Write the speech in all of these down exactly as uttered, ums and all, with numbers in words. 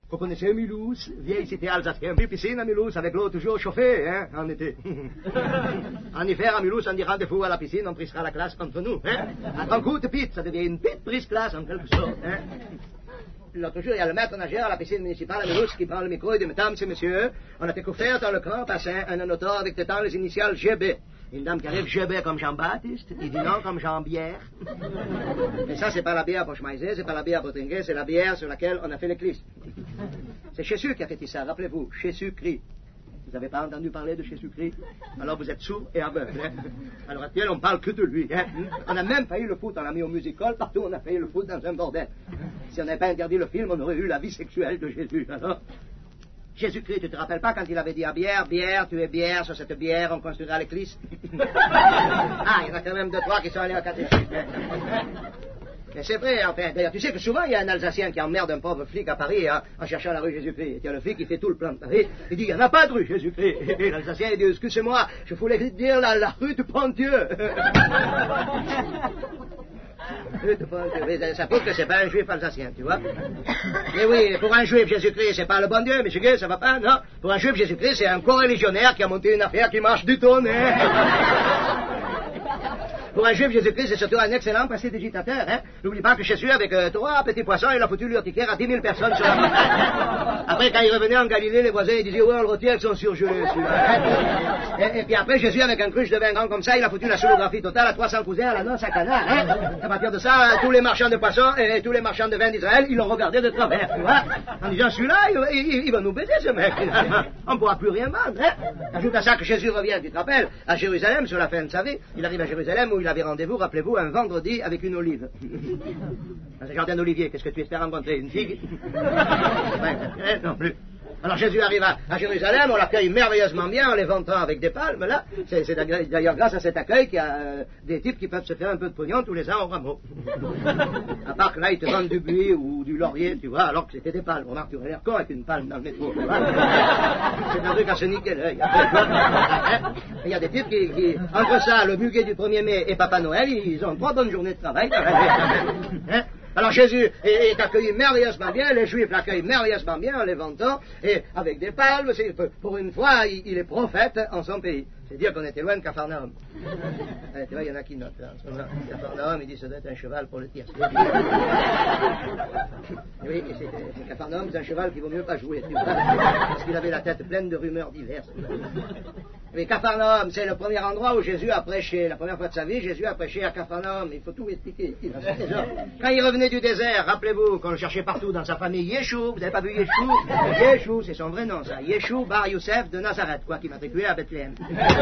Vous connaissez Mulhouse, vieille cité alsacienne, puis piscine à Mulhouse avec l'eau toujours chauffée, hein, en été. En hiver à Mulhouse, on dit rendez-vous à la piscine, on prisera la classe entre nous, hein. Un grand coup de pite, ça devient une pite prise classe en quelque sorte, hein. L'autre jour, il y a le maître nageur à la piscine municipale à Mulhouse qui prend le micro et dit, mesdames et messieurs, on a découvert dans le grand bassin un anneau avec dedans les initiales G B. Une dame qui arrive, G B comme Jean-Baptiste, il dit non comme Jean-Bière. Et ça, c'est pas la bière pour schmeiser, c'est pas la bière pour trinquer, c'est la bière sur laquelle on a fait l'église. C'est Jésus qui a fait ça, rappelez-vous, Jésus-Christ. Vous n'avez pas entendu parler de Jésus-Christ? Alors vous êtes sourd et aveugle. Hein? À l'heure actuelle, on parle que de lui. Hein? On a même failli le foot, on l'a mis au musical, partout on a failli le foot dans un bordel. Si on n'avait pas interdit le film, on aurait eu la vie sexuelle de Jésus. Alors, Jésus-Christ, tu te rappelles pas quand il avait dit à bière, bière, tu es bière, sur cette bière on construira l'église? Ah, il y en a quand même deux, trois qui sont allés à catéchisme. Mais c'est vrai, enfin, d'ailleurs, tu sais que souvent il y a un Alsacien qui emmerde un pauvre flic à Paris hein, en cherchant la rue Jésus-Christ. Et il y a le flic qui fait tout le plan de Paris. Il dit, il n'y en a pas de rue Jésus-Christ. Et l'Alsacien, il dit, excusez-moi, je voulais dire la, la rue de Pontieu. Ça prouve que c'est pas un juif alsacien, tu vois. Mais oui, pour un juif, Jésus-Christ, c'est pas le bon Dieu, monsieur, ça va pas, non. Pour un juif, Jésus-Christ, c'est un co-religionnaire qui a monté une affaire qui marche du tonnerre. Pour un juif, Jésus-Christ, c'est surtout un excellent prestidigitateur, hein. N'oublie pas que Jésus, avec euh, trois petits poissons, il a foutu l'urticaire à dix mille personnes sur la montagne. Après, quand il revenait en Galilée, les voisins, ils disaient, ouais, le rôti, elles sont surgelées, celui-là. Et, et puis après, Jésus, avec un cruche de vin grand comme ça, il a foutu la solographie totale à trois cents cousins à la noce à Cana, hein. À partir de ça, tous les marchands de poissons et tous les marchands de vin d'Israël, ils l'ont regardé de travers, tu vois. En disant, celui-là, il, il, il va nous baiser, ce mec. On ne pourra plus rien vendre, hein. Ajoute à ça que Jésus revient, tu te rappelles, à Jérusalem, sur la fin de sa vie. Il arrive à Jérusalem où il avait rendez-vous, rappelez-vous, un vendredi avec une olive. Dans un jardin d'olivier, qu'est-ce que tu espères rencontrer? Une figue? Ouais, non plus. Alors Jésus arrive à, à Jérusalem, on l'accueille merveilleusement bien en les vantant avec des palmes, là. C'est, c'est d'ailleurs grâce à cet accueil qu'il y a euh, des types qui peuvent se faire un peu de pognon tous les ans au rameau. À part que là, ils te vendent du buis ou du laurier, tu vois, alors que c'était des palmes. Remarque, tu aurais l'air con avec une palme dans le métro. C'est un truc à se niquer l'œil. Il y a des types qui, qui, entre ça, le muguet du premier mai et Papa Noël, ils ont trois bonnes journées de travail. Hein? Alors Jésus est, est accueilli merveilleusement bien, les Juifs l'accueillent merveilleusement bien en les vantant, et avec des palmes, c'est, pour une fois, il, il est prophète en son pays. C'est dire qu'on était loin de Capharnaüm. Eh, tu vois, il y en a qui notent, là, en ce moment. Capharnaüm, il dit, ça doit être un cheval pour le tir. Oui, c'est, c'est Capharnaüm, c'est un cheval qui vaut mieux pas jouer, tu vois, parce qu'il avait la tête pleine de rumeurs diverses. Mais Capharnaüm, c'est le premier endroit où Jésus a prêché. La première fois de sa vie, Jésus a prêché à Capharnaüm. Il faut tout expliquer. Quand il revenait du désert, rappelez-vous qu'on le cherchait partout dans sa famille. Yeshua, vous n'avez pas vu Yeshua? Yeshua, c'est son vrai nom, ça. Yeshua Bar Youssef de Nazareth, quoi, qui matriculé à Bethléem.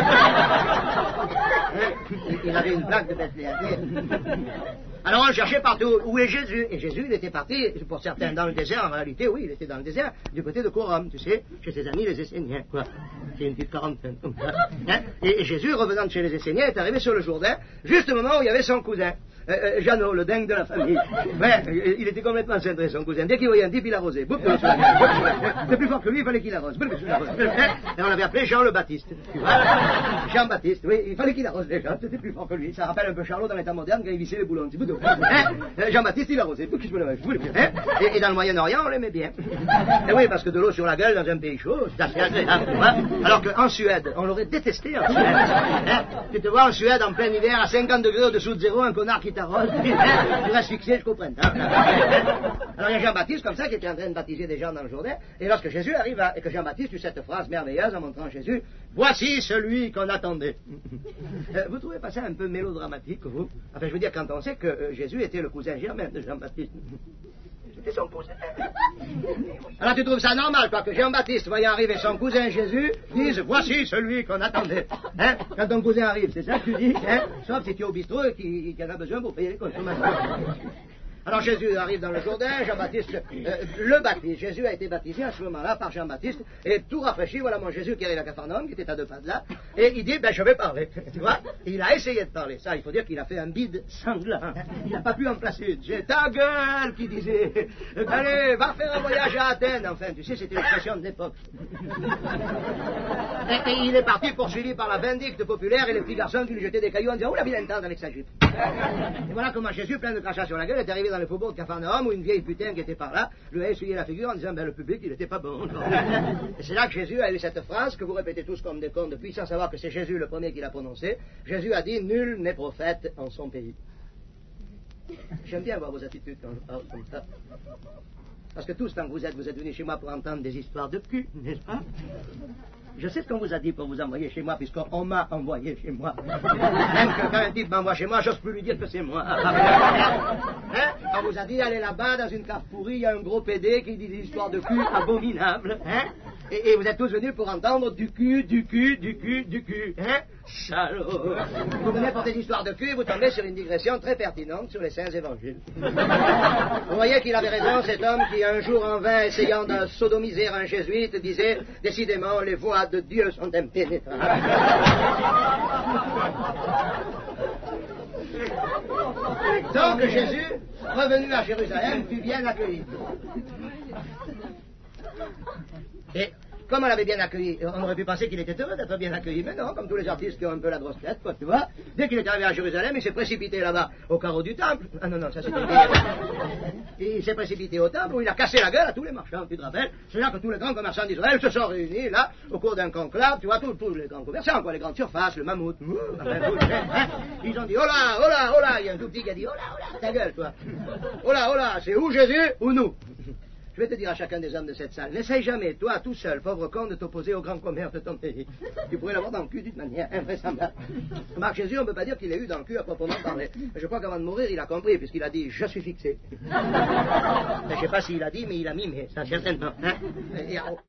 Il avait une plaque de Bethléem. Alors on le cherchait partout. Où est Jésus? Et Jésus, il était parti, pour certains dans le désert, en réalité, oui, il était dans le désert, du côté de Corum, tu sais, chez ses amis les Esséniens, quoi. C'est une petite quarantaine. Hein? Et, et Jésus, revenant de chez les Esséniens, est arrivé sur le Jourdain, juste au moment où il y avait son cousin. Euh, euh, Jeannot, le dingue de la famille. Ouais, il était complètement cintré, son cousin. Dès qu'il voyait un type, il arrosait. C'est plus fort que lui, il fallait qu'il arrose. Et on l'avait appelé Jean le Baptiste. Tu vois? Jean-Baptiste, oui, il fallait qu'il arrose les gens, c'était plus fort que lui. Ça rappelle un peu Charlot dans l'état moderne quand il vissait les boulons. Hein? Jean-Baptiste, il arrosait. Hein? Et, et dans le Moyen-Orient, on l'aimait bien. Et oui, parce que de l'eau sur la gueule dans un pays chaud, c'est assez agréable. Tu vois? Alors qu'en Suède, on l'aurait détesté en Suède. Hein? Tu te vois en Suède, en plein hiver, à cinquante degrés au-dessous de zéro, un connard qui t'arrose, tu restes fixé jusqu'au printemps. Alors il y a Jean-Baptiste comme ça qui était en train de baptiser des gens dans le Jourdain, et lorsque Jésus arrive à, et que Jean-Baptiste eut cette phrase merveilleuse en montrant Jésus, voici celui qu'on attendait. euh, vous trouvez pas ça un peu mélodramatique, vous? Enfin, je veux dire, quand on sait que euh, Jésus était le cousin germain de Jean-Baptiste. C'était son cousin. Alors tu trouves ça normal, toi, que Jean-Baptiste, voyant arriver son cousin Jésus, dise, voici celui qu'on attendait. Hein? Quand ton cousin arrive, c'est ça que tu dis, hein? Sauf si tu es au bistrot et qu'il y en a besoin pour payer les consommations. Alors Jésus arrive dans le Jourdain, Jean-Baptiste euh, le baptise. Jésus a été baptisé à ce moment-là par Jean-Baptiste, et tout rafraîchi, voilà mon Jésus qui arrive à Capharnaüm, qui était à deux pas de là, et il dit, ben je vais parler, tu vois. Et il a essayé de parler, ça, il faut dire qu'il a fait un bide sanglant. Il n'a pas pu en placer une. J'ai ta gueule, qui disait, allez, va faire un voyage à Athènes, enfin, tu sais, c'était l'expression de l'époque. Et, et il est parti poursuivi par la vindicte populaire et les petits garçons qui lui jetaient des cailloux en disant, oh la vilaine tante avec sa jupe. Et voilà comment Jésus, plein de crachats sur la gueule, est arrivé dans dans le faubourg de Capharnaüm où une vieille putain qui était par là lui a essuyé la figure en disant ben le public il était pas bon. Et c'est là que Jésus a eu cette phrase que vous répétez tous comme des cons depuis sans savoir que c'est Jésus le premier qui l'a prononcée. Jésus a dit nul n'est prophète en son pays. J'aime bien voir vos attitudes quand je parle comme ça. Parce que tous, tant que vous êtes, vous êtes venus chez moi pour entendre des histoires de cul, n'est-ce pas? Je sais ce qu'on vous a dit pour vous envoyer chez moi, puisqu'on m'a envoyé chez moi. Même que quand un type m'envoie chez moi, j'ose plus lui dire que c'est moi. Hein? On vous a dit, allez là-bas, dans une cave pourrie, il y a un gros pédé qui dit des histoires de cul abominables. Hein? Et, et vous êtes tous venus pour entendre du cul, du cul, du cul, du cul. Hein? Salaud! Vous venez pour des histoires de cul et vous tombez sur une digression très pertinente sur les saints évangiles. Vous voyez qu'il avait raison, cet homme qui, un jour en vain, essayant de sodomiser un jésuite, disait, décidément, les voies de Dieu sont impénétrables. Donc Jésus, revenu à Jérusalem, fut bien accueilli. Et comme on l'avait bien accueilli, on aurait pu penser qu'il était heureux d'être bien accueilli, mais non, comme tous les artistes qui ont un peu la grosse tête, quoi, tu vois. Dès qu'il est arrivé à Jérusalem, il s'est précipité là-bas, au carreau du temple. Ah non, non, ça c'était bien. Il s'est précipité au temple où il a cassé la gueule à tous les marchands, tu te rappelles? C'est là que tous les grands commerçants d'Israël se sont réunis, là, au cours d'un conclave, tu vois, tous, tous les grands commerçants, quoi, les grandes surfaces, le mammouth, hein, ils ont dit, oh là, oh là, oh là, il y a un tout petit qui a dit, oh là, oh là, ta gueule, toi. Oh là, oh là, c'est ou Jésus ou nous. Je vais te dire à chacun des hommes de cette salle, n'essaye jamais, toi, tout seul, pauvre con, de t'opposer au grand commerce de ton pays. Tu pourrais l'avoir dans le cul d'une manière invraisemblable. Marc Jésus, on ne peut pas dire qu'il l'ait eu dans le cul à proprement parler. Mais je crois qu'avant de mourir, il a compris, puisqu'il a dit, je suis fixé. Je ne sais pas s'il a dit, mais il a mimé, ça certainement. Hein? Et,